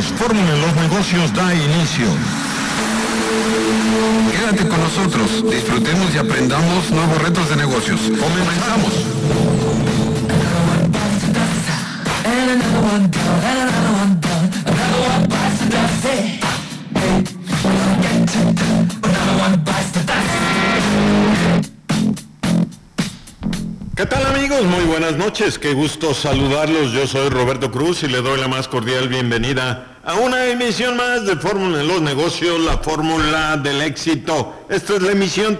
amigos, Fórmula en los Negocios da inicio. Quédate con nosotros, disfrutemos y aprendamos nuevos retos de negocios. ¡Comenzamos! ¿Qué tal, amigos? Muy buenas noches, qué gusto saludarlos. Yo soy Roberto Cruz y le doy la más cordial bienvenida a una emisión más de Fórmula en los Negocios, la fórmula del éxito. Esta es la emisión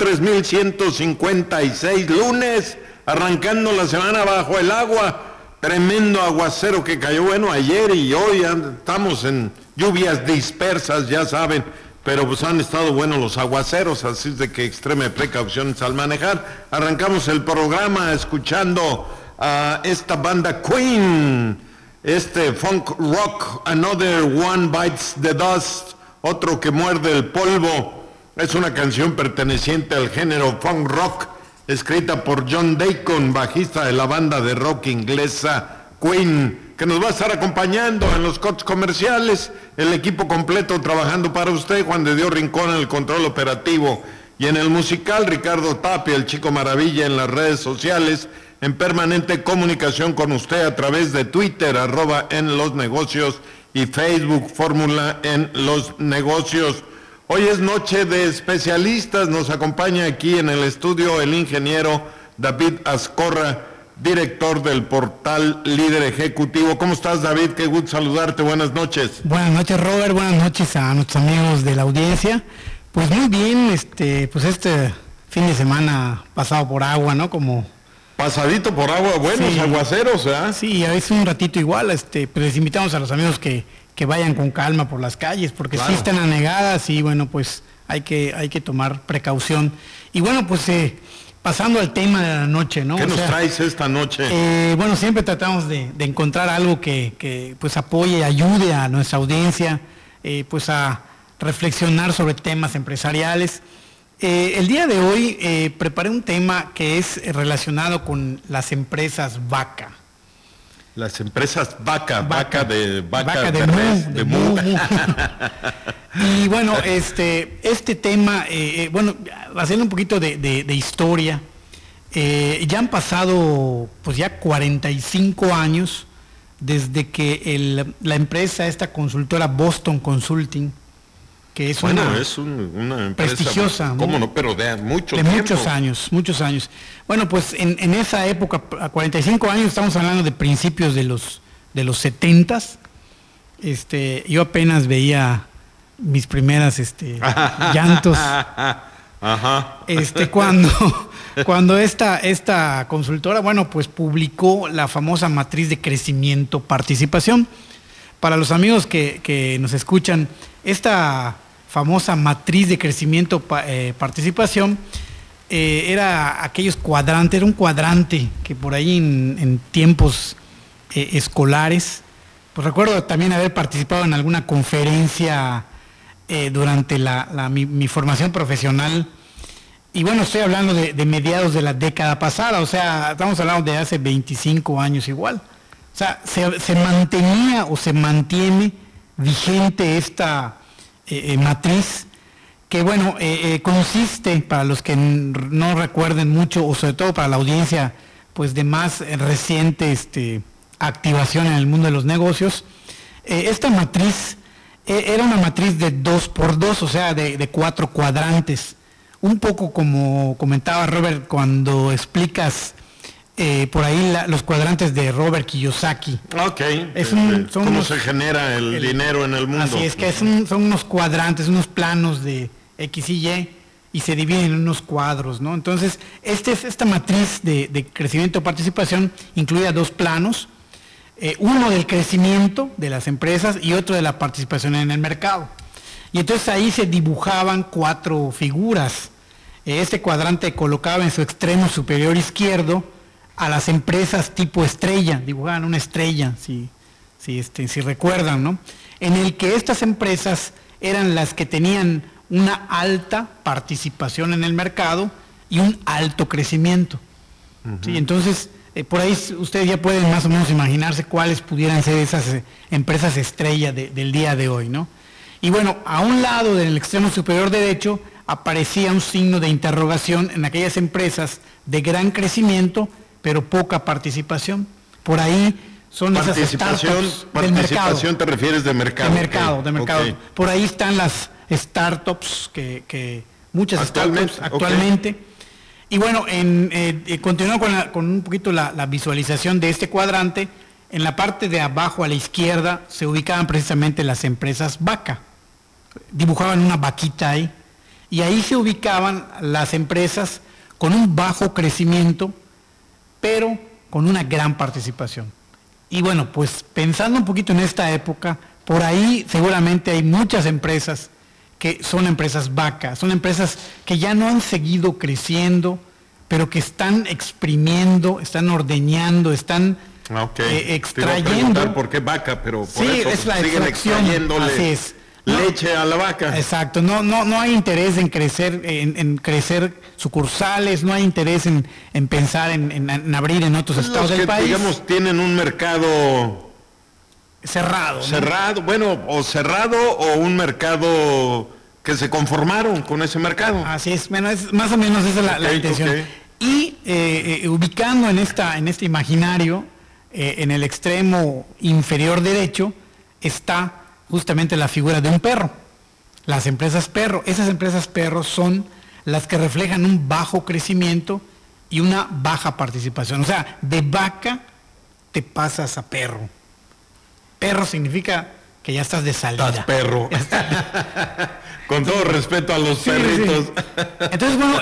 3156, lunes, arrancando la semana bajo el agua. Tremendo aguacero que cayó, bueno, ayer y hoy estamos en lluvias dispersas, ya saben. Pero pues han estado buenos los aguaceros, así es de que extreme precauciones al manejar. Arrancamos el programa escuchando a esta banda Queen, este funk rock, Another One Bites the Dust, otro que muerde el polvo. Es una canción perteneciente al género funk rock, escrita por John Deacon, bajista de la banda de rock inglesa Queen, que nos va a estar acompañando en los cortes comerciales, el equipo completo trabajando para usted, Juan de Dios Rincón en el control operativo, y en el musical Ricardo Tapia, el Chico Maravilla, en las redes sociales, en permanente comunicación con usted a través de Twitter, @enlosnegocios, y Facebook, Fórmula en los Negocios. Hoy es noche de especialistas, nos acompaña aquí en el estudio el ingeniero David Azcorra, director del portal Líder Ejecutivo. ¿Cómo estás, David? Qué gusto saludarte, buenas noches. Buenas noches, Robert, buenas noches a nuestros amigos de la audiencia. Pues muy bien, pues este fin de semana pasado por agua, ¿no? Como pasadito por agua, buenos sí, aguaceros, ¿eh? Sí, a veces un ratito igual, pero les invitamos a los amigos que vayan con calma por las calles, porque claro, sí están anegadas y bueno, pues hay que tomar precaución. Y bueno, pues pasando al tema de la noche, ¿no? ¿Qué nos traes esta noche? Bueno, siempre tratamos de encontrar algo que pues apoye y ayude a nuestra audiencia, pues a reflexionar sobre temas empresariales. El día de hoy preparé un tema que es relacionado con las empresas vaca. Las empresas vaca de mu. Y bueno, este tema, bueno, haciendo un poquito de historia, ya han pasado pues ya 45 años desde que la empresa, esta consultora Boston Consulting, que es una empresa prestigiosa, ¿cómo no? Pero de mucho de tiempo. muchos años. Bueno, pues en esa época, a 45 años, estamos hablando de principios de los 70s. Yo apenas veía mis primeras llantos. Ajá. Cuando esta consultora, bueno, pues publicó la famosa matriz de crecimiento participación. Para los amigos que nos escuchan, esta famosa matriz de crecimiento participación era aquellos cuadrantes, era un cuadrante que por ahí en tiempos escolares, pues recuerdo también haber participado en alguna conferencia durante mi formación profesional. Y bueno, estoy hablando de mediados de la década pasada, o sea, estamos hablando de hace 25 años igual. O sea, se mantenía o se mantiene vigente esta matriz, que bueno, consiste, para los que no recuerden mucho, o sobre todo para la audiencia pues de más reciente activación en el mundo de los negocios, esta matriz era una matriz de 2x2, o sea, de 4 cuadrantes, un poco como comentaba Robert cuando explicas por ahí los cuadrantes de Robert Kiyosaki. Ok, ¿cómo se genera el dinero en el mundo? Así es, que son unos cuadrantes, unos planos de X y Y se dividen en unos cuadros, ¿no? Entonces, esta matriz de crecimiento-participación incluye 2 planos, uno del crecimiento de las empresas y otro de la participación en el mercado. Y entonces ahí se dibujaban 4 figuras. Este cuadrante colocaba en su extremo superior izquierdo a las empresas tipo estrella, dibujaban una estrella, si recuerdan, ¿no? En el que estas empresas eran las que tenían una alta participación en el mercado y un alto crecimiento. Uh-huh. ¿Sí? Entonces, por ahí ustedes ya pueden más o menos imaginarse cuáles pudieran ser esas empresas estrella del día de hoy, ¿no? Y bueno, a un lado del extremo superior derecho aparecía un signo de interrogación en aquellas empresas de gran crecimiento, pero poca participación. Por ahí son esas startups del mercado. Participación te refieres de mercado. De mercado. Okay. Por ahí están las startups, que muchas startups actualmente. Y bueno, continuando con un poquito la visualización de este cuadrante, en la parte de abajo a la izquierda se ubicaban precisamente las empresas vaca. Dibujaban una vaquita ahí. Y ahí se ubicaban las empresas con un bajo crecimiento, pero con una gran participación. Y bueno, pues pensando un poquito en esta época, por ahí seguramente hay muchas empresas que son empresas vaca, son empresas que ya no han seguido creciendo, pero que están exprimiendo, están ordeñando, están extrayendo. ¿Por qué vaca? Pero por sí, eso es la siguen extrayéndole así es. Leche a la vaca. Exacto, no hay interés en crecer, en crecer sucursales, no hay interés en pensar en abrir en otros estados del país. Digamos, tienen un mercado cerrado, ¿no? cerrado o un mercado que se conformaron con ese mercado. Así es, bueno, es más o menos esa es la intención. Okay. Y ubicando en este imaginario, en el extremo inferior derecho, está justamente la figura de un perro, las empresas perro. Esas empresas perro son las que reflejan un bajo crecimiento y una baja participación. O sea, de vaca te pasas a perro. Perro significa que ya estás de salida. Estás perro. Con todo respeto a los perritos. Sí. Entonces, bueno,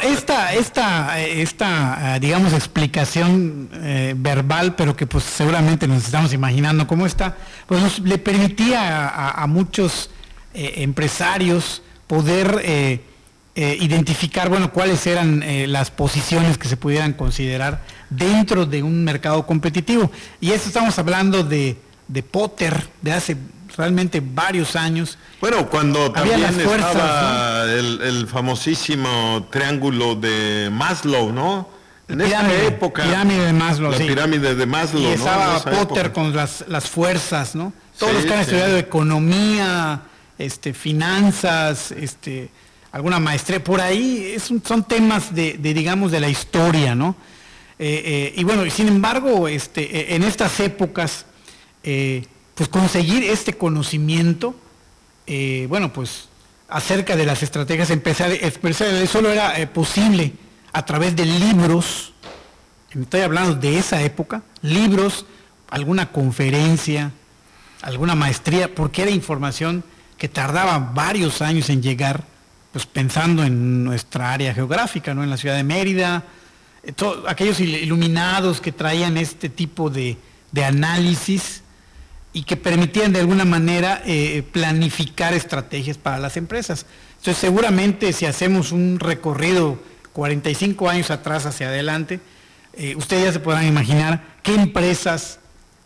esta digamos, explicación verbal, pero que pues seguramente nos estamos imaginando cómo está, pues le permitía a muchos empresarios poder identificar, bueno, cuáles eran las posiciones que se pudieran considerar dentro de un mercado competitivo. Y esto estamos hablando de Potter, de hace realmente varios años. Bueno, cuando también estaba, ¿no? el famosísimo triángulo de Maslow, ¿no? En esa época. Pirámide de Maslow, la pirámide de Maslow, y estaba Potter época con las fuerzas, ¿no? Todos los que han estudiado economía, finanzas, alguna maestría, por ahí son temas digamos, de la historia, ¿no? Y bueno, sin embargo, en estas épocas, pues conseguir este conocimiento, bueno, pues acerca de las estrategias empresariales solo era posible a través de libros. Estoy hablando de esa época, libros, alguna conferencia, alguna maestría, porque era información que tardaba varios años en llegar, pues pensando en nuestra área geográfica, ¿no? En la ciudad de Mérida, aquellos iluminados que traían este tipo de análisis y que permitían de alguna manera planificar estrategias para las empresas. Entonces, seguramente si hacemos un recorrido 45 años atrás hacia adelante, ustedes ya se podrán imaginar qué empresas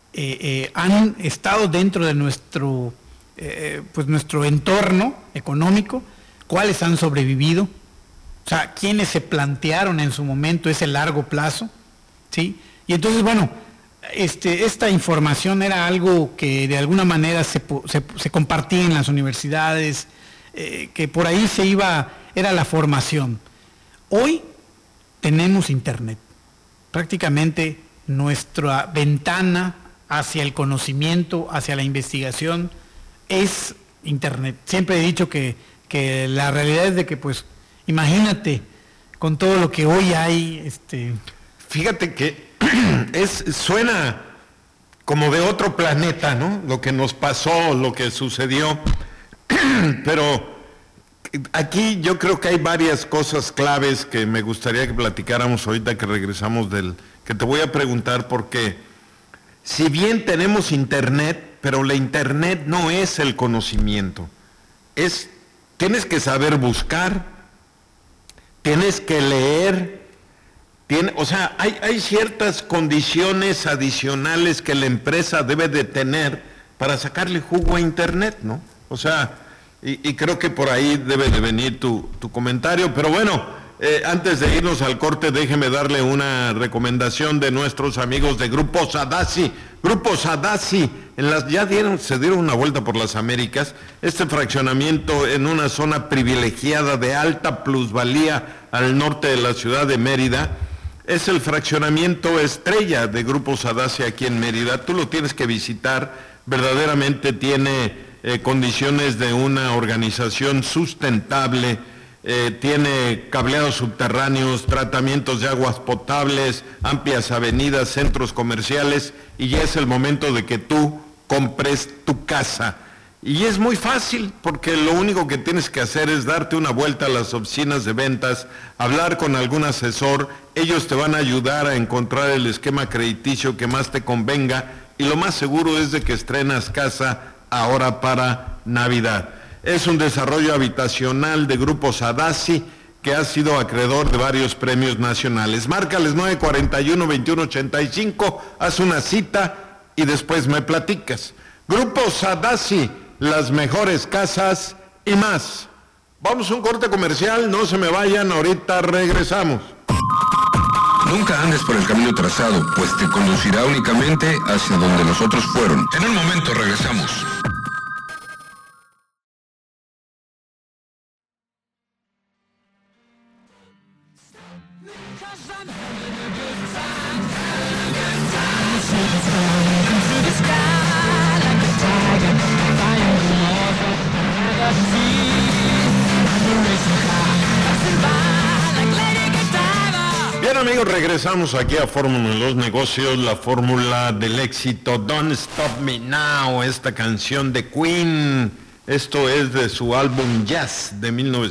han estado dentro de nuestro entorno económico, cuáles han sobrevivido, o sea, quiénes se plantearon en su momento ese largo plazo, ¿sí? Y entonces, bueno, esta información era algo que de alguna manera se compartía en las universidades, que por ahí era la formación. Hoy tenemos Internet. Prácticamente nuestra ventana hacia el conocimiento, hacia la investigación, es Internet. Siempre he dicho que la realidad es de que, pues, imagínate, con todo lo que hoy hay, Fíjate que suena como de otro planeta, ¿no? Lo que nos pasó, lo que sucedió. Pero aquí yo creo que hay varias cosas claves que me gustaría que platicáramos ahorita que regresamos que te voy a preguntar, porque si bien tenemos Internet, pero la Internet no es el conocimiento. Tienes que saber buscar, tienes que leer. O sea, hay ciertas condiciones adicionales que la empresa debe de tener para sacarle jugo a Internet, ¿no? O sea, y creo que por ahí debe de venir tu comentario, pero bueno, antes de irnos al corte, déjeme darle una recomendación de nuestros amigos de Grupo Sadasi. Grupo Sadasi, se dieron una vuelta por las Américas. Este fraccionamiento en una zona privilegiada de alta plusvalía al norte de la ciudad de Mérida, es el fraccionamiento estrella de Grupo Sadasi aquí en Mérida. Tú lo tienes que visitar, verdaderamente tiene condiciones de una organización sustentable, tiene cableados subterráneos, tratamientos de aguas potables, amplias avenidas, centros comerciales, y ya es el momento de que tú compres tu casa. Y es muy fácil, porque lo único que tienes que hacer es darte una vuelta a las oficinas de ventas, hablar con algún asesor, ellos te van a ayudar a encontrar el esquema crediticio que más te convenga, y lo más seguro es de que estrenas casa ahora para Navidad. Es un desarrollo habitacional de Grupo Sadasi que ha sido acreedor de varios premios nacionales. Márcales 941-2185, haz una cita y después me platicas. Grupo Sadasi, las mejores casas y más. Vamos a un corte comercial, no se me vayan, ahorita regresamos. Nunca andes por el camino trazado, pues te conducirá únicamente hacia donde los otros fueron. En un momento regresamos. Bien, amigos, regresamos aquí a Fórmula de los Negocios, la fórmula del éxito. Don't Stop Me Now, esta canción de Queen. Esto es de su álbum Jazz de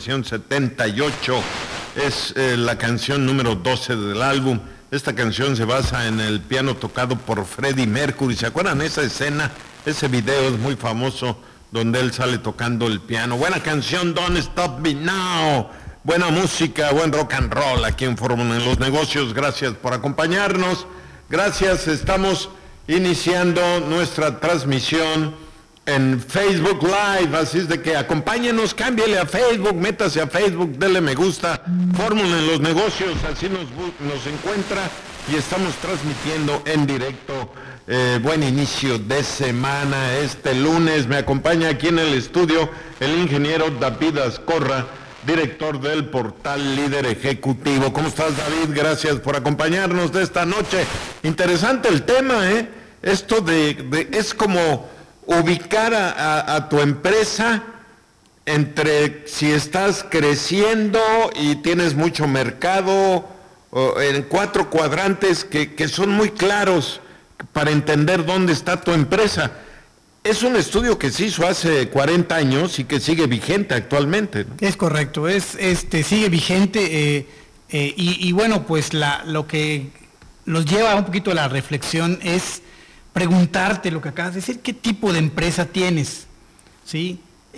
1978. Es la canción número 12 del álbum. Esta canción se basa en el piano tocado por Freddie Mercury. ¿Se acuerdan esa escena? Ese video es muy famoso donde él sale tocando el piano. Buena canción, Don't Stop Me Now. Buena música, buen rock and roll aquí en Fórmula en los Negocios. Gracias por acompañarnos. Gracias, estamos iniciando nuestra transmisión en Facebook Live, así es de que acompáñenos, cámbiale a Facebook, métase a Facebook, dele me gusta, Fórmula en los Negocios, así nos encuentra y estamos transmitiendo en directo. Buen inicio de semana, este lunes me acompaña aquí en el estudio el ingeniero David Azcorra, director del portal Líder Ejecutivo. ¿Cómo estás, David? Gracias por acompañarnos de esta noche. Interesante el tema, ¿eh? Esto es como ubicar a tu empresa entre si estás creciendo y tienes mucho mercado, en 4 cuadrantes que son muy claros para entender dónde está tu empresa. Es un estudio que se hizo hace 40 años y que sigue vigente actualmente, ¿no? Es correcto, sigue vigente y bueno, pues lo que nos lleva un poquito a la reflexión es preguntarte lo que acabas de decir, ¿qué tipo de empresa tienes? ¿Sí?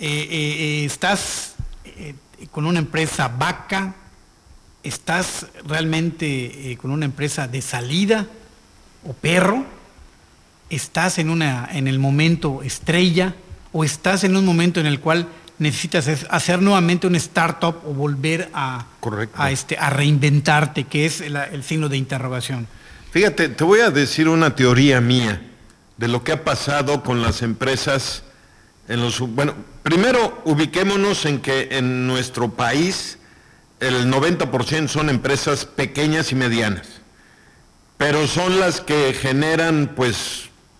¿Estás con una empresa vaca? ¿Estás realmente con una empresa de salida o perro? ¿Estás en el momento estrella o estás en un momento en el cual necesitas hacer nuevamente un startup o volver a reinventarte, que es el signo de interrogación? Fíjate, te voy a decir una teoría mía de lo que ha pasado con las empresas bueno, primero ubiquémonos en que en nuestro país el 90% son empresas pequeñas y medianas, pero son las que generan pues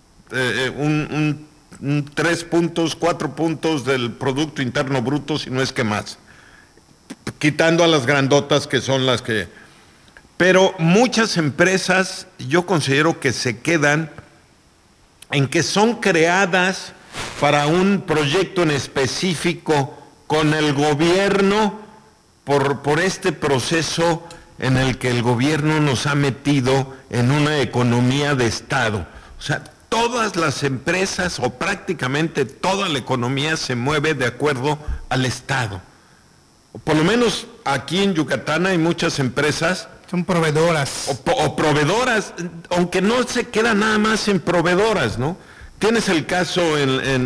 un 3 puntos, 4 puntos del Producto Interno Bruto, si no es que más, quitando a las grandotas que son las que... Pero muchas empresas yo considero que se quedan en que son creadas para un proyecto en específico con el gobierno por este proceso en el que el gobierno nos ha metido en una economía de Estado. O sea, todas las empresas o prácticamente toda la economía se mueve de acuerdo al Estado. Por lo menos aquí en Yucatán hay muchas empresas. Son proveedoras. O proveedoras, aunque no se queda nada más en proveedoras, ¿no? Tienes el caso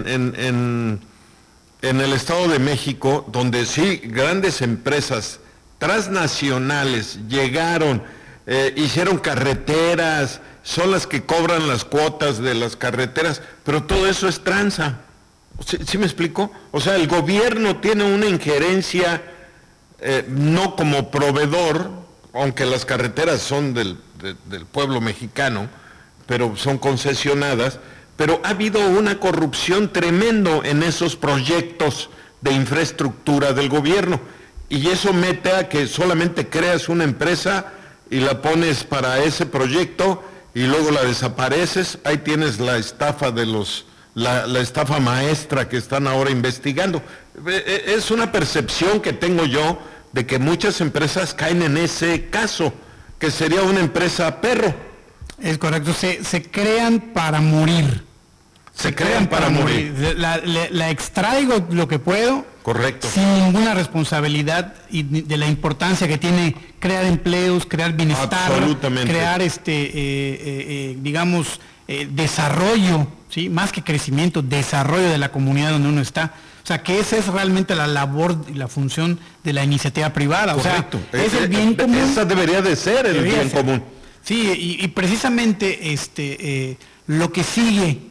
en el Estado de México, donde sí, grandes empresas transnacionales llegaron, hicieron carreteras, son las que cobran las cuotas de las carreteras, pero todo eso es tranza. ¿Sí me explico? O sea, el gobierno tiene una injerencia, no como proveedor, aunque las carreteras son del pueblo mexicano, pero son concesionadas, pero ha habido una corrupción tremendo en esos proyectos de infraestructura del gobierno, y eso mete a que solamente creas una empresa y la pones para ese proyecto y luego la desapareces. Ahí tienes la estafa la estafa maestra que están ahora investigando. Es una percepción que tengo yo de que muchas empresas caen en ese caso, que sería una empresa perro. Es correcto, se crean para morir. Se crean para morir. La extraigo lo que puedo. Correcto. Sin ninguna responsabilidad y de la importancia que tiene crear empleos, crear bienestar, crear desarrollo, ¿sí? Más que crecimiento, desarrollo de la comunidad donde uno está. O sea, que esa es realmente la labor y la función de la iniciativa privada. Correcto. O sea, es el bien común. Esa debería de ser el bien común. Sí, y precisamente lo que sigue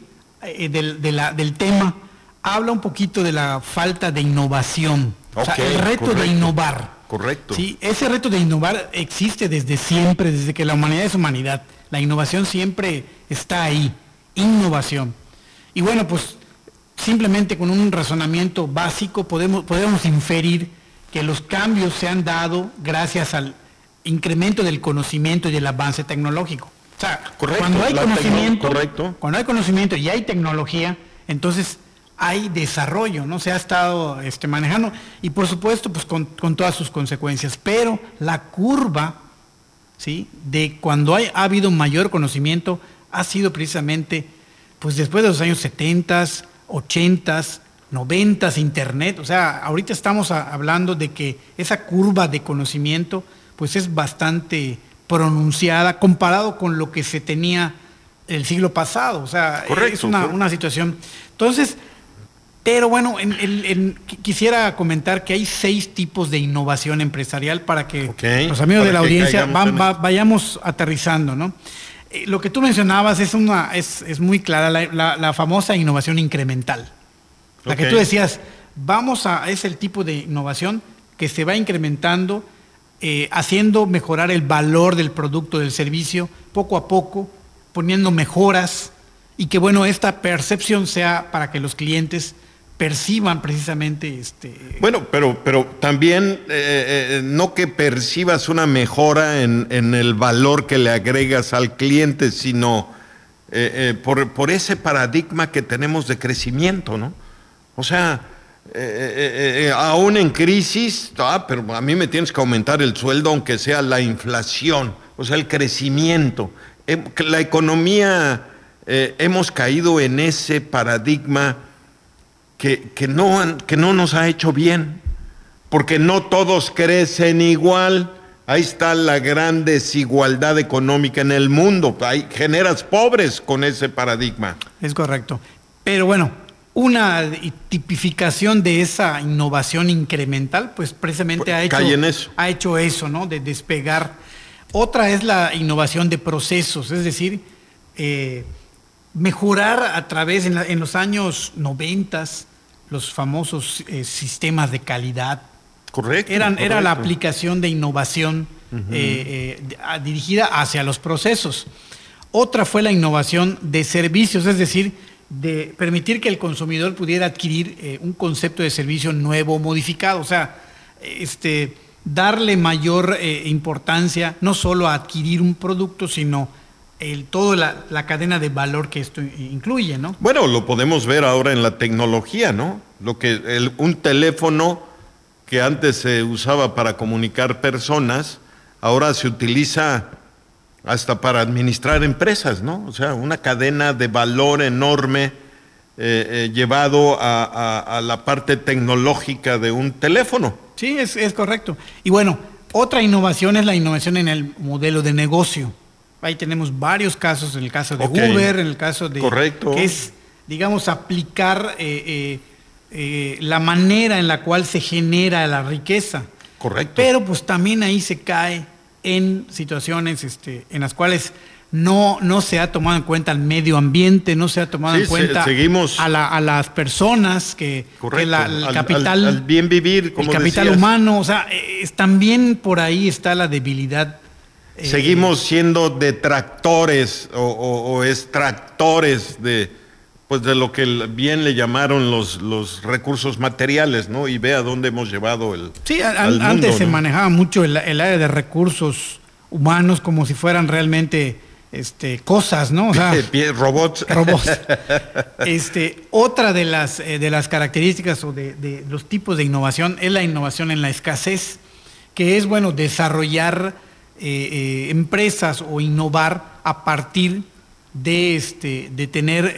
del tema habla un poquito de la falta de innovación. O sea, el reto de innovar. Correcto. Sí, ese reto de innovar existe desde siempre, desde que la humanidad es humanidad. La innovación siempre está ahí. Innovación. Y bueno, pues simplemente con un razonamiento básico podemos inferir que los cambios se han dado gracias al incremento del conocimiento y del avance tecnológico. O sea, cuando hay conocimiento y hay tecnología, entonces hay desarrollo, ¿no? Se ha estado manejando y por supuesto pues con todas sus consecuencias, pero la curva, ¿sí?, de cuando ha habido mayor conocimiento ha sido precisamente pues después de los años 70, 80, 90, Internet. O sea, ahorita estamos hablando de que esa curva de conocimiento pues es bastante pronunciada comparado con lo que se tenía el siglo pasado. O sea, correcto, es una situación. Entonces, pero bueno, quisiera comentar que hay 6 tipos de innovación empresarial para que los amigos de la audiencia vayamos aterrizando, ¿no? Lo que tú mencionabas es muy clara, la famosa innovación incremental. La que tú decías, es el tipo de innovación que se va incrementando, haciendo mejorar el valor del producto, del servicio, poco a poco, poniendo mejoras, y que bueno, esta percepción sea para que los clientes perciban precisamente Bueno, pero también no que percibas una mejora en el valor que le agregas al cliente, sino por ese paradigma que tenemos de crecimiento, ¿no? O sea, aún en crisis, pero a mí me tienes que aumentar el sueldo aunque sea la inflación, o sea, el crecimiento. La economía, hemos caído en ese paradigma que no nos ha hecho bien, porque no todos crecen igual. Ahí está la gran desigualdad económica en el mundo. Generas pobres con ese paradigma. Es correcto. Pero bueno, una tipificación de esa innovación incremental, pues precisamente ha hecho eso, ¿no? De despegar. Otra es la innovación de procesos, es decir, mejorar a través, en los años 90, los famosos sistemas de calidad. Correcto. Era la aplicación de innovación dirigida hacia los procesos. Otra fue la innovación de servicios, es decir, de permitir que el consumidor pudiera adquirir un concepto de servicio nuevo, modificado. O sea, darle mayor importancia no solo a adquirir un producto, sino toda la cadena de valor que esto incluye, ¿no? Bueno, lo podemos ver ahora en la tecnología, ¿no? Un teléfono que antes se usaba para comunicar personas, ahora se utiliza hasta para administrar empresas, ¿no? O sea, una cadena de valor enorme llevado a la parte tecnológica de un teléfono. Sí, es correcto. Y bueno, otra innovación es la innovación en el modelo de negocio. Ahí tenemos varios casos, en el caso de Uber, en el caso de... Correcto. Que es, digamos, aplicar la manera en la cual se genera la riqueza. Correcto. Pero pues también ahí se cae en situaciones en las cuales no se ha tomado en cuenta el medio ambiente, no se ha tomado en cuenta a las personas que el capital, al bien vivir, como el capital decías, humano, o sea, también por ahí está la debilidad. Seguimos siendo detractores o extractores de lo que bien le llamaron los recursos materiales, ¿no? Y ve a dónde hemos llevado el al antes mundo, se ¿no? manejaba mucho el área de recursos humanos como si fueran realmente cosas, ¿no? O sea, robots. Otra de las características o de los tipos de innovación es la innovación en la escasez, que es, bueno, desarrollar empresas o innovar a partir de tener,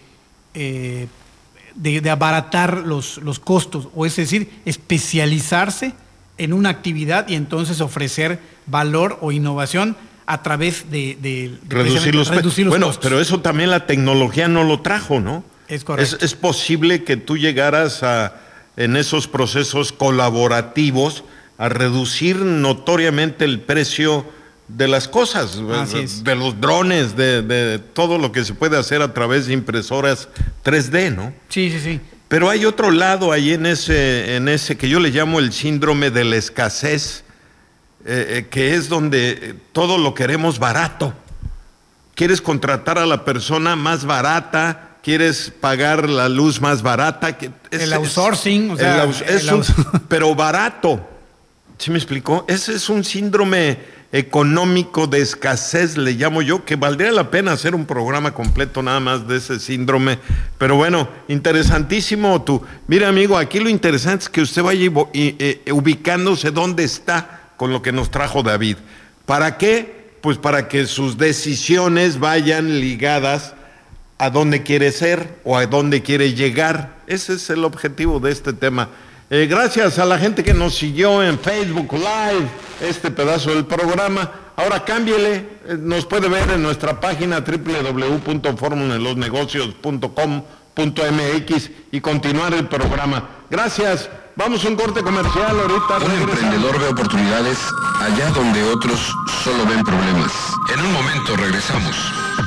de abaratar los costos, o es decir, especializarse en una actividad y entonces ofrecer valor o innovación a través de reducir los costos. Pero eso también la tecnología no lo trajo, ¿no? Es correcto. Es posible que tú llegaras en esos procesos colaborativos a reducir notoriamente el precio de las cosas, de los drones, de todo lo que se puede hacer a través de impresoras 3D, ¿no? Sí. Pero hay otro lado ahí en ese que yo le llamo el síndrome de la escasez, que es donde todo lo queremos barato. Quieres contratar a la persona más barata, quieres pagar la luz más barata. El outsourcing, pero barato. ¿Sí me explicó? Ese es un síndrome económico de escasez, le llamo yo, que valdría la pena hacer un programa completo nada más de ese síndrome. Pero bueno, interesantísimo tú. Mira, amigo, aquí lo interesante es que usted vaya ubicándose dónde está con lo que nos trajo David. ¿Para qué? Pues para que sus decisiones vayan ligadas a dónde quiere ser o a dónde quiere llegar. Ese es el objetivo de este tema. Gracias a la gente que nos siguió en Facebook Live, este pedazo del programa. Ahora cámbiele, nos puede ver en nuestra página www.formulaenlosnegocios.com.mx y continuar el programa. Gracias. Vamos a un corte comercial ahorita. Un emprendedor ve oportunidades allá donde otros solo ven problemas. En un momento regresamos.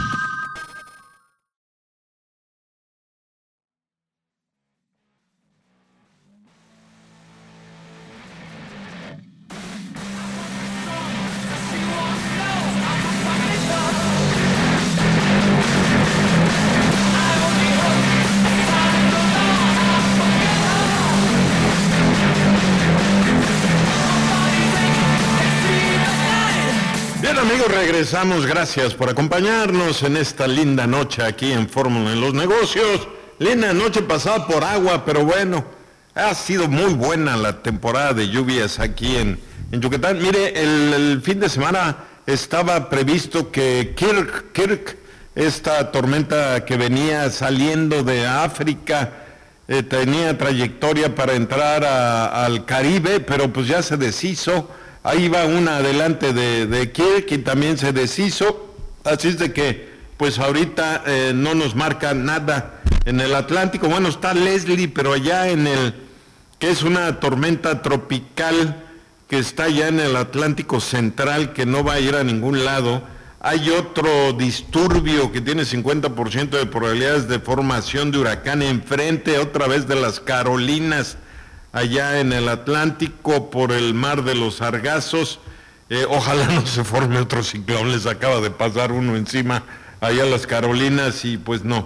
Amigos, regresamos. Gracias por acompañarnos en esta linda noche aquí en Fórmula en los Negocios. Linda noche pasada por agua, pero bueno, ha sido muy buena la temporada de lluvias aquí en Yucatán. Mire, el fin de semana estaba previsto que Kirk, esta tormenta que venía saliendo de África, tenía trayectoria para entrar al Caribe, pero pues ya se deshizo. Ahí va una adelante de Kirk y también se deshizo, así es de que pues ahorita no nos marca nada en el Atlántico. Bueno, está Leslie, pero allá que es una tormenta tropical que está allá en el Atlántico Central, que no va a ir a ningún lado. Hay otro disturbio que tiene 50% de probabilidades de formación de huracán enfrente otra vez de las Carolinas, allá en el Atlántico por el mar de los Sargazos. Ojalá no se forme otro ciclón, les acaba de pasar uno encima allá a las Carolinas y pues no.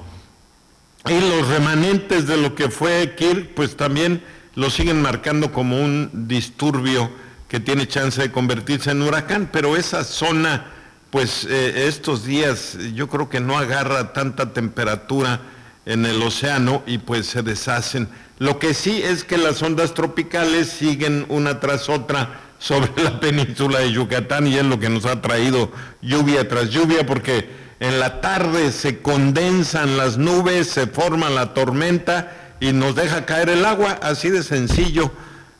Y los remanentes de lo que fue Kirk pues también lo siguen marcando como un disturbio que tiene chance de convertirse en huracán, pero esa zona pues estos días yo creo que no agarra tanta temperatura en el océano y pues se deshacen. Lo que sí es que las ondas tropicales siguen una tras otra sobre la península de Yucatán y es lo que nos ha traído lluvia tras lluvia, porque en la tarde se condensan las nubes, se forma la tormenta y nos deja caer el agua, así de sencillo.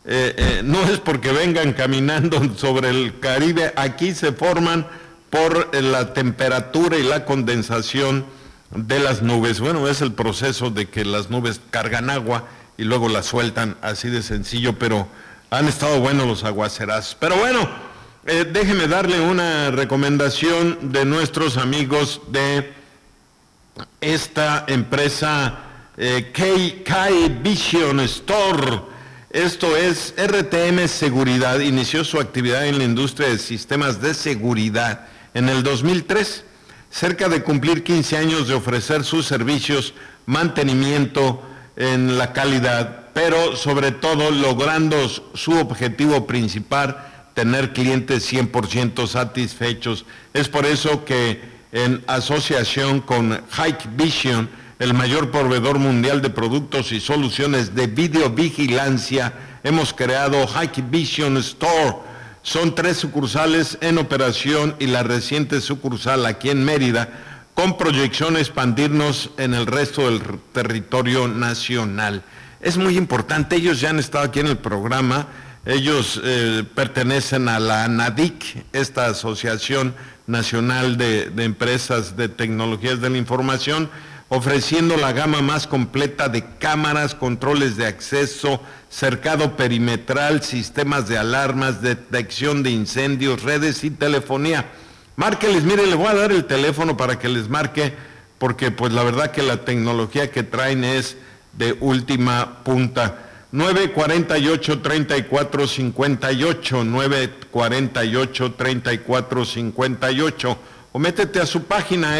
No es porque vengan caminando sobre el Caribe, aquí se forman por la temperatura y la condensación de las nubes. Bueno, es el proceso de que las nubes cargan agua y luego la sueltan, así de sencillo, pero Han estado buenos los aguacerazos. Pero bueno, déjeme darle una recomendación de nuestros amigos de esta empresa Kai Vision Store. Esto es RTM Seguridad. Inició su actividad en la industria de sistemas de seguridad en el 2003, cerca de cumplir 15 años de ofrecer sus servicios, mantenimiento en la calidad, pero sobre todo logrando su objetivo principal, tener clientes 100% satisfechos. Es por eso que en asociación con Hike Vision, el mayor proveedor mundial de productos y soluciones de videovigilancia, hemos creado Hike Vision Store. Son 3 sucursales en operación y la reciente sucursal aquí en Mérida, con proyección a expandirnos en el resto del territorio nacional. Es muy importante, ellos ya han estado aquí en el programa, ellos pertenecen a la ANADIC, esta Asociación Nacional de Empresas de Tecnologías de la Información, ofreciendo la gama más completa de cámaras, controles de acceso, cercado perimetral, sistemas de alarmas, detección de incendios, redes y telefonía. Márqueles, mire, le voy a dar el teléfono para que les marque, porque pues la verdad que la tecnología que traen es de última punta. 948-3458, 948-3458, o métete a su página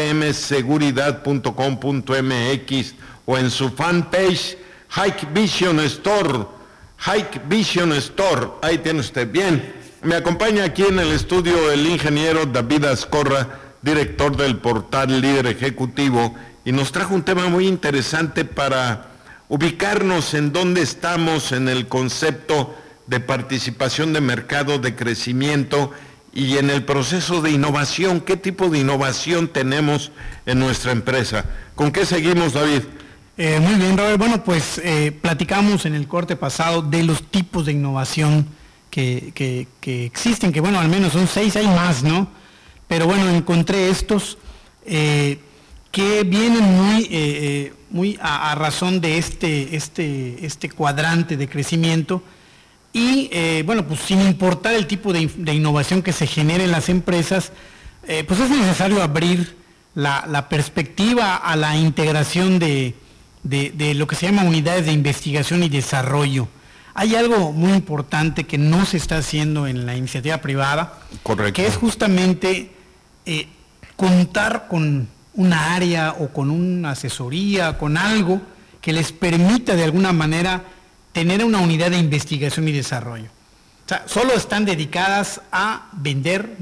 rtmseguridad.com.mx o en su fanpage Hike Vision Store, Hike Vision Store, ahí tiene usted. Bien, me acompaña aquí en el estudio el ingeniero David Azcorra, director del portal Líder Ejecutivo, y nos trajo un tema muy interesante para ubicarnos en dónde estamos en el concepto de participación de mercado, de crecimiento y en el proceso de innovación. ¿Qué tipo de innovación tenemos en nuestra empresa? ¿Con qué seguimos, David? Muy bien, Robert. Bueno, pues platicamos en el corte pasado de los tipos de innovación que existen, que bueno, al menos son 6, hay más, ¿no? Pero bueno, encontré estos que vienen muy a razón de este cuadrante de crecimiento y bueno, pues sin importar el tipo de innovación que se genere en las empresas, pues es necesario abrir la perspectiva a la integración de lo que se llama unidades de investigación y desarrollo. Hay algo muy importante que no se está haciendo en la iniciativa privada, correcto, que es justamente contar con una área o con una asesoría, con algo que les permita de alguna manera tener una unidad de investigación y desarrollo. O sea, solo están dedicadas a vender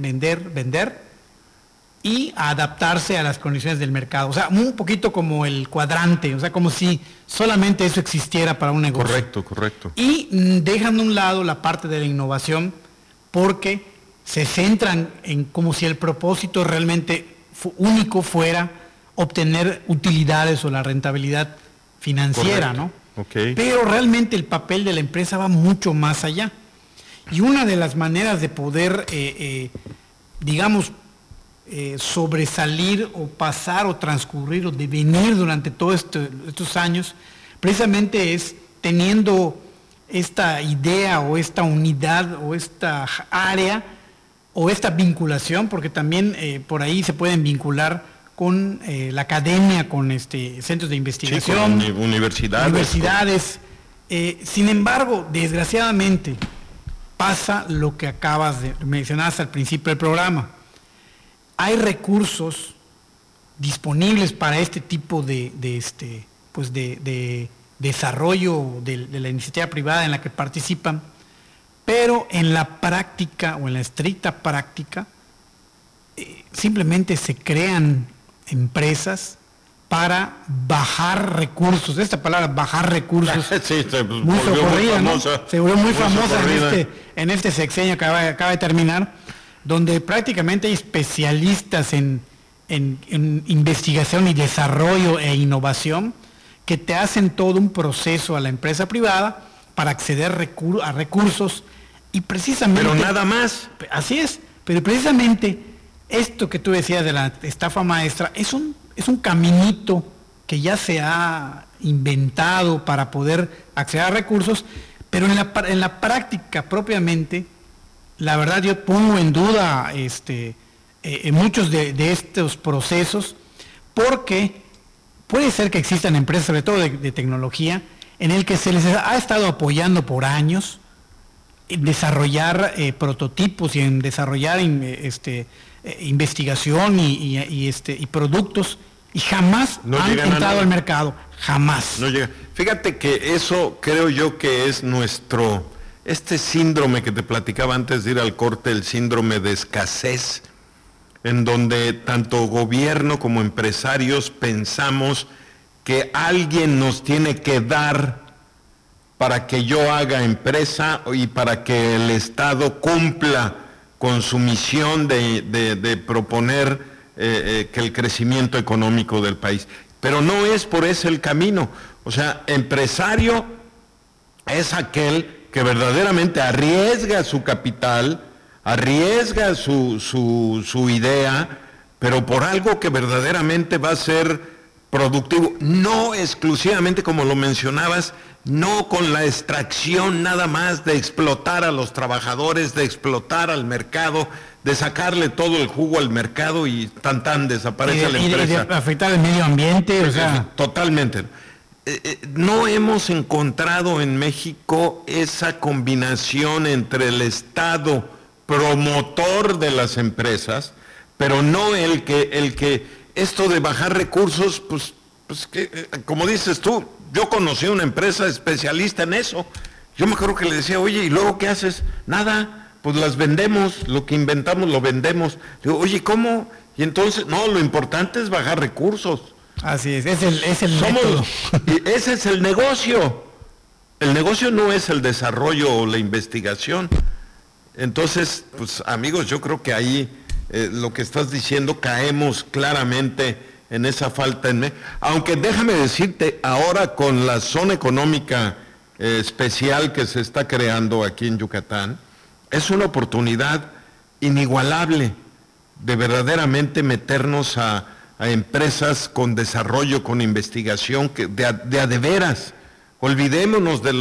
y a adaptarse a las condiciones del mercado. O sea, un poquito como el cuadrante, o sea, como si solamente eso existiera para un negocio. Correcto. Y dejan de un lado la parte de la innovación porque se centran en como si el propósito realmente único fuera obtener utilidades o la rentabilidad financiera, correcto, ¿no? Okay. Pero realmente el papel de la empresa va mucho más allá. Y una de las maneras de poder, sobresalir o pasar o transcurrir o devenir durante todos estos años, precisamente es teniendo esta idea o esta unidad o esta área o esta vinculación, porque también por ahí se pueden vincular con la academia, con centros de investigación, sí, con universidades. Sin embargo, desgraciadamente, pasa lo que acabas de mencionar al principio del programa. Hay recursos disponibles para este tipo de desarrollo de la iniciativa privada en la que participan, pero en la práctica o en la estricta práctica simplemente se crean empresas para bajar recursos. Esta palabra bajar recursos sí, muy socorrida, ¿no? Se volvió muy famosa en este sexenio que acaba de terminar, donde prácticamente hay especialistas en investigación y desarrollo e innovación que te hacen todo un proceso a la empresa privada para acceder a recursos y precisamente... Pero nada más. Así es, pero precisamente esto que tú decías de la estafa maestra es un caminito que ya se ha inventado para poder acceder a recursos, Pero en la práctica propiamente, la verdad yo pongo en duda muchos de estos procesos, porque puede ser que existan empresas, sobre todo de tecnología, en el que se les ha estado apoyando por años en desarrollar prototipos y en desarrollar investigación y productos, y jamás han entrado al mercado, jamás. No llega. Fíjate que eso creo yo que es este síndrome que te platicaba antes de ir al corte, el síndrome de escasez, en donde tanto gobierno como empresarios pensamos que alguien nos tiene que dar para que yo haga empresa y para que el Estado cumpla con su misión de proponer que el crecimiento económico del país. Pero no es por ese el camino. O sea, empresario es aquel que verdaderamente arriesga su capital, arriesga su idea, pero por algo que verdaderamente va a ser productivo, no exclusivamente como lo mencionabas, no con la extracción nada más de explotar a los trabajadores, de explotar al mercado, de sacarle todo el jugo al mercado y tan desaparece la empresa. Y de afectar el medio ambiente, o sea. Totalmente. No hemos encontrado en México esa combinación entre el Estado promotor de las empresas, pero no el que esto de bajar recursos, pues que, como dices tú, yo conocí una empresa especialista en eso. Yo me acuerdo que le decía, oye, ¿y luego qué haces? Nada, pues las vendemos, lo que inventamos lo vendemos. Digo, oye, ¿cómo? Y entonces, no, lo importante es bajar recursos. Así es el método. Y ese es el negocio. El negocio no es el desarrollo o la investigación. Entonces, pues amigos, yo creo que ahí lo que estás diciendo caemos claramente en esa falta aunque déjame decirte, ahora con la zona económica especial que se está creando aquí en Yucatán, es una oportunidad inigualable de verdaderamente meternos a empresas con desarrollo, con investigación, de a de veras. Olvidémonos de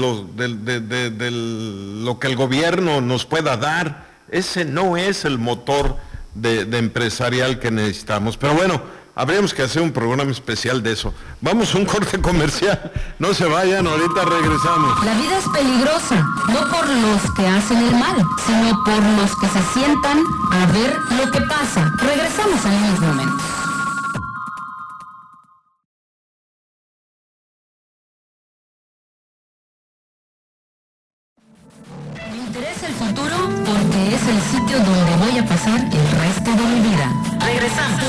lo que el gobierno nos pueda dar. Ese no es el motor de empresarial que necesitamos. Pero bueno, habríamos que hacer un programa especial de eso. Vamos a un corte comercial. No se vayan, ahorita regresamos. La vida es peligrosa, no por los que hacen el mal, sino por los que se sientan a ver lo que pasa. Regresamos en unos momentos. Me interesa el futuro porque es el sitio donde voy a pasar el resto de mi vida. Regresamos.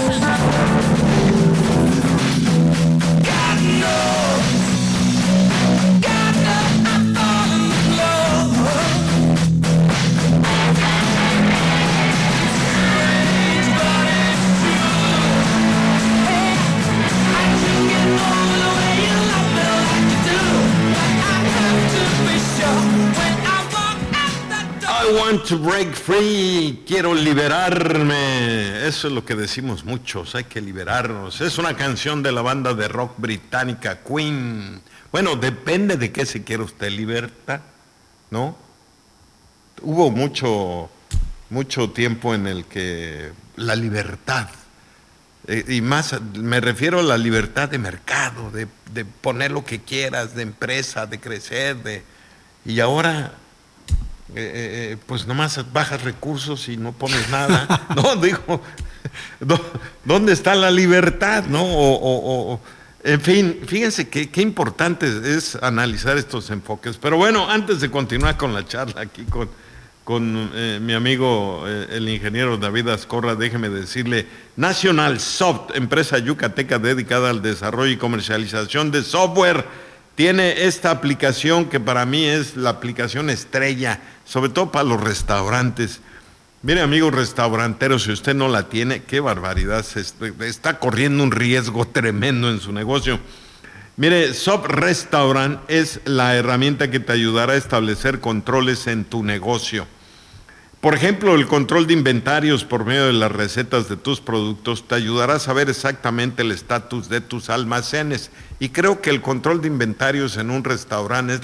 I want to break free, quiero liberarme. Eso es lo que decimos muchos, hay que liberarnos. Es una canción de la banda de rock británica Queen. Bueno, depende de qué se quiera usted, libertad, ¿no? Hubo mucho tiempo en el que la libertad, y más me refiero a la libertad de mercado, de poner lo que quieras, de empresa, de crecer, y ahora pues nomás bajas recursos y no pones nada. No, digo, ¿dónde está la libertad? ¿No? En fin, fíjense qué importante es analizar estos enfoques. Pero bueno, antes de continuar con la charla aquí con mi amigo el ingeniero David Azcorra, déjeme decirle, National Soft, empresa yucateca dedicada al desarrollo y comercialización de software, tiene esta aplicación que para mí es la aplicación estrella, sobre todo para los restaurantes. Mire, amigos restauranteros, si usted no la tiene, qué barbaridad, está corriendo un riesgo tremendo en su negocio. Mire, Soft Restaurant es la herramienta que te ayudará a establecer controles en tu negocio. Por ejemplo, el control de inventarios por medio de las recetas de tus productos te ayudará a saber exactamente el estatus de tus almacenes. Y creo que el control de inventarios en un restaurante es la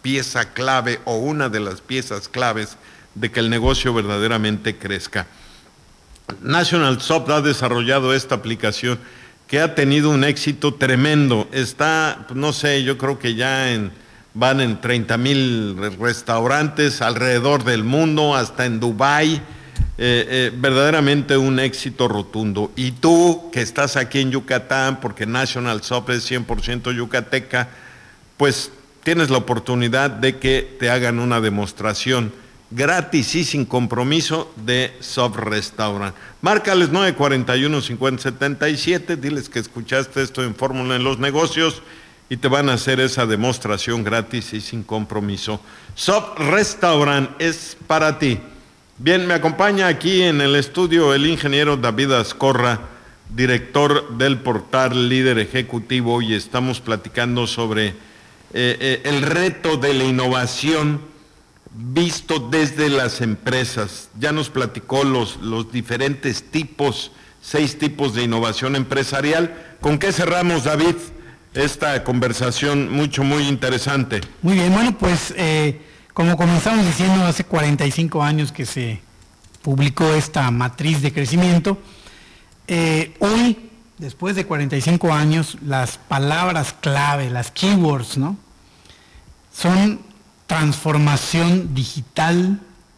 pieza clave o una de las piezas claves de que el negocio verdaderamente crezca. National Soft ha desarrollado esta aplicación que ha tenido un éxito tremendo. Está, no sé, yo creo que ya van en 30,000 restaurantes alrededor del mundo, hasta en Dubái. Verdaderamente un éxito rotundo. Y tú, que estás aquí en Yucatán, porque National Soft es 100% yucateca, pues tienes la oportunidad de que te hagan una demostración gratis y sin compromiso de Soft Restaurant. Márcales 941-5077, diles que escuchaste esto en Fórmula en los Negocios y te van a hacer esa demostración gratis y sin compromiso. Soft Restaurant es para ti. Bien, me acompaña aquí en el estudio el ingeniero David Azcorra, director del portal Líder Ejecutivo, y estamos platicando sobre el reto de la innovación visto desde las empresas. Ya nos platicó los diferentes tipos, 6 tipos de innovación empresarial. ¿Con qué cerramos, David, esta conversación muy interesante? Muy bien, bueno, pues como comenzamos diciendo, hace 45 años que se publicó esta matriz de crecimiento. Hoy, después de 45 años, las palabras clave, las keywords, ¿no?, son transformación digital,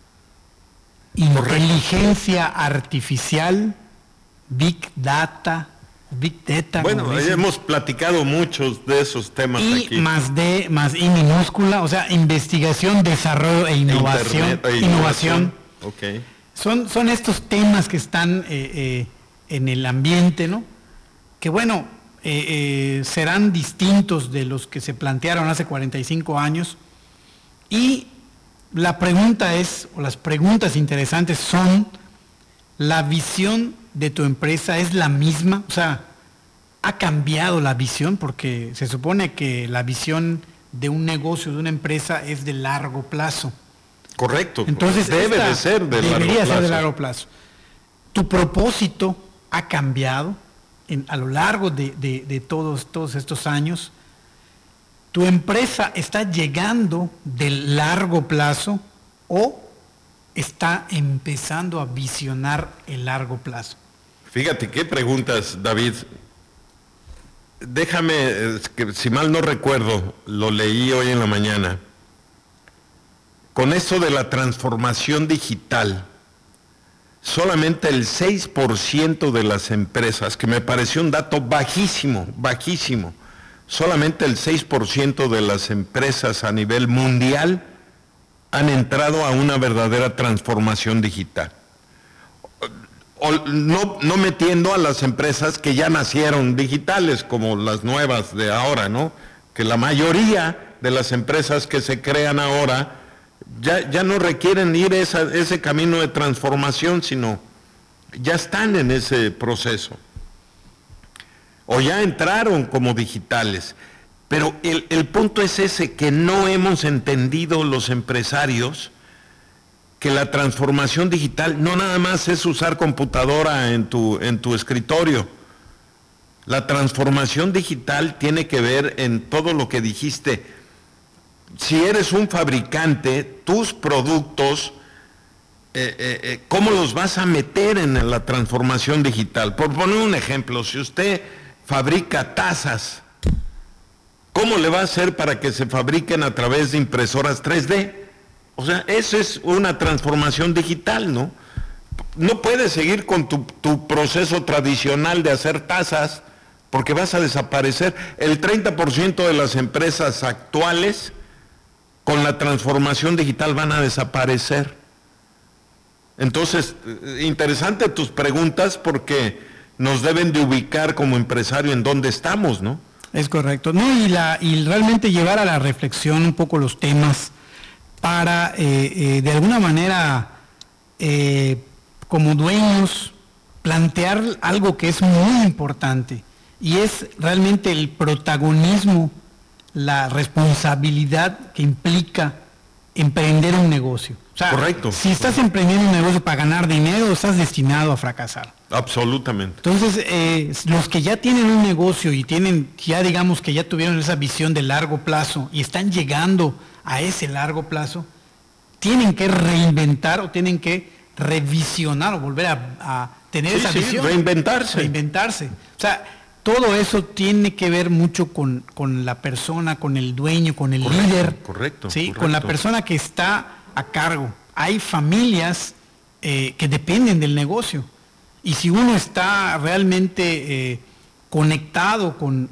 inteligencia artificial, Big Data. Bueno, hemos platicado muchos de esos temas aquí. Más D, más I minúscula, o sea, investigación, desarrollo e innovación. Internet, innovación. Okay. Son estos temas que están en el ambiente, ¿no? Que bueno, serán distintos de los que se plantearon hace 45 años. Y la pregunta es, o las preguntas interesantes son, ¿la visión de tu empresa es la misma? O sea, ¿ha cambiado la visión? Porque se supone que la visión de un negocio, de una empresa, es de largo plazo. Correcto. Entonces debería ser de largo plazo. ¿Tu propósito ha cambiado a lo largo de todos estos años? ¿Tu empresa está llegando del largo plazo o está empezando a visionar el largo plazo? Fíjate qué preguntas, David. Déjame, que si mal no recuerdo, lo leí hoy en la mañana. Con eso de la transformación digital, solamente el 6% de las empresas, que me pareció un dato bajísimo, solamente el 6% de las empresas a nivel mundial han entrado a una verdadera transformación digital. No metiendo a las empresas que ya nacieron digitales, como las nuevas de ahora, ¿no? Que la mayoría de las empresas que se crean ahora ya no requieren ir ese camino de transformación, sino ya están en ese proceso. O ya entraron como digitales. Pero el punto es ese, que no hemos entendido los empresarios que la transformación digital no nada más es usar computadora en tu escritorio. La transformación digital tiene que ver en todo lo que dijiste. Si eres un fabricante, tus productos, ¿cómo los vas a meter en la transformación digital? Por poner un ejemplo, si usted fabrica tazas, ¿cómo le va a hacer para que se fabriquen a través de impresoras 3D? O sea, eso es una transformación digital, ¿no? No puedes seguir con tu proceso tradicional de hacer tazas, porque vas a desaparecer. El 30% de las empresas actuales con la transformación digital van a desaparecer. Entonces, interesante tus preguntas, porque nos deben de ubicar como empresario en dónde estamos, ¿no? Es correcto, ¿no? Y realmente llevar a la reflexión un poco los temas para, de alguna manera, como dueños, plantear algo que es muy importante, y es realmente el protagonismo, la responsabilidad que implica emprender un negocio. O sea, correcto. Si estás emprendiendo un negocio para ganar dinero, estás destinado a fracasar. Absolutamente. Entonces, los que ya tienen un negocio y ya digamos que ya tuvieron esa visión de largo plazo y están llegando a ese largo plazo, tienen que reinventar o tienen que revisionar o volver a tener esa visión. Reinventarse. O sea, todo eso tiene que ver mucho con la persona, con el dueño, con el líder. Correcto. ¿sí? Con la persona que está a cargo. Hay familias que dependen del negocio. Y si uno está realmente conectado con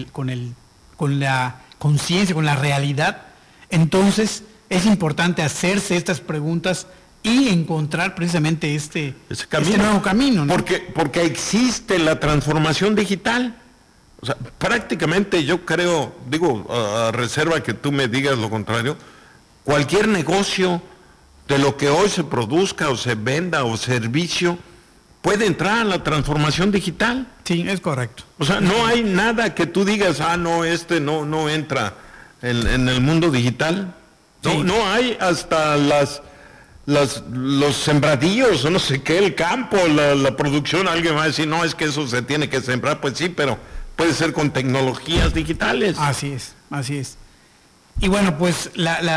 la conciencia, con la realidad, entonces es importante hacerse estas preguntas y encontrar precisamente este nuevo camino, ¿no? Porque existe la transformación digital. O sea, prácticamente yo creo, digo, a reserva que tú me digas lo contrario, cualquier negocio de lo que hoy se produzca o se venda o servicio puede entrar a la transformación digital. Sí, es correcto. O sea, no hay nada que tú digas, no entra en el mundo digital. Sí. No hay hasta los sembradíos, o no sé qué, el campo, la producción. Alguien va a decir, no, es que eso se tiene que sembrar. Pues sí, pero puede ser con tecnologías digitales. Así es. Y bueno, pues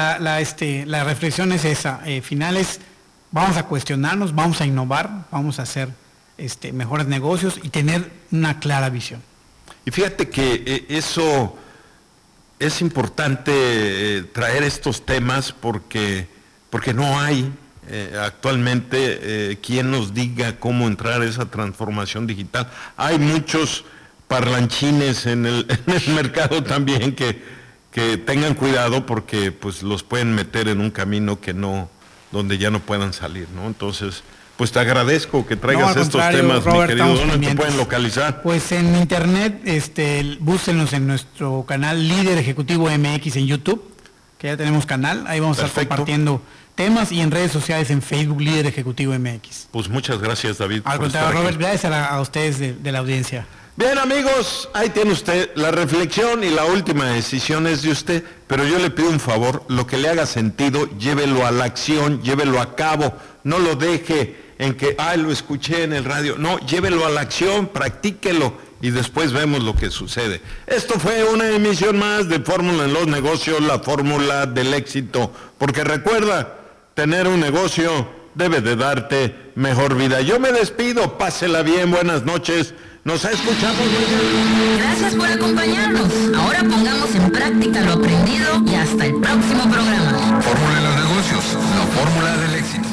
la reflexión es esa. Finales, vamos a cuestionarnos, vamos a innovar, vamos a hacer mejores negocios y tener una clara visión. Y fíjate que eso es importante traer estos temas porque no hay actualmente quien nos diga cómo entrar a esa transformación digital. Hay muchos parlanchines en el mercado también que tengan cuidado porque pues los pueden meter en un camino donde ya no puedan salir, ¿no? Entonces, pues te agradezco que traigas estos temas, Robert, mi querido. ¿Dónde te pueden localizar? Pues en internet, búsquenos en nuestro canal Líder Ejecutivo MX en YouTube, que ya tenemos canal, ahí vamos a estar compartiendo temas, y en redes sociales en Facebook Líder Ejecutivo MX. Pues muchas gracias, David. Al contrario, Robert, gracias a ustedes de la audiencia. Bien, amigos, ahí tiene usted la reflexión y la última decisión es de usted, pero yo le pido un favor, lo que le haga sentido, llévelo a la acción, llévelo a cabo, no lo deje en que, lo escuché en el radio, no, llévelo a la acción, practíquelo y después vemos lo que sucede. Esto fue una emisión más de Fórmula en los Negocios, la fórmula del éxito, porque recuerda, tener un negocio debe de darte mejor vida. Yo me despido, pásela bien, buenas noches. Nos escuchamos mañana. Gracias por acompañarnos. Ahora pongamos en práctica lo aprendido y hasta el próximo programa. Fórmula de los negocios, la fórmula del éxito.